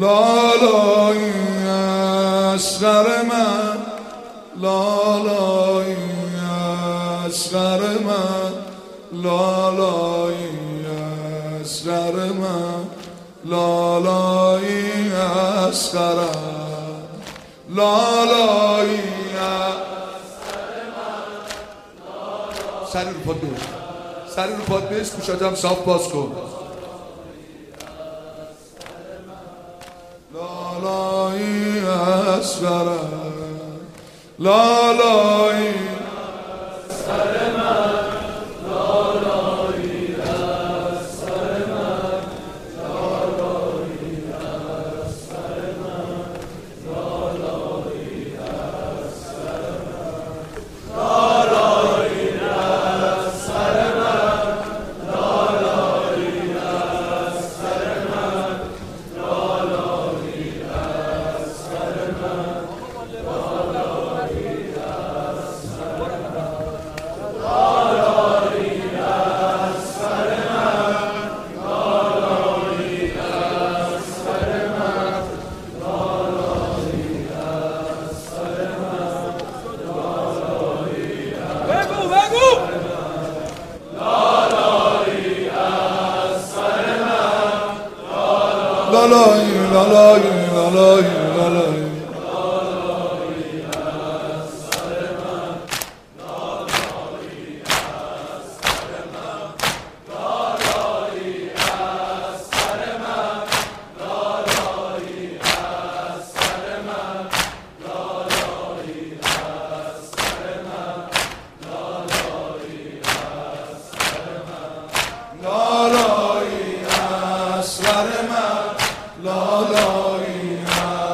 لالایی اصغر من، لالایی اصغر من، لالایی اصغر من، لالایی اصغرم، لالایی اصغر من. سری رو پاد بیش، سری رو پاد بیش، گوشاتم صاف باز کن. لالایی اصغرم، لالایی اصغر من، لالایی اصغر من، لالایی اصغر من، لالایی اصغر من، لالایی اصغر من، لالایی اصغر من، لالایی اصغر من، لالایی لالایی لالایی لالایی لالایی اصغر من، لالایی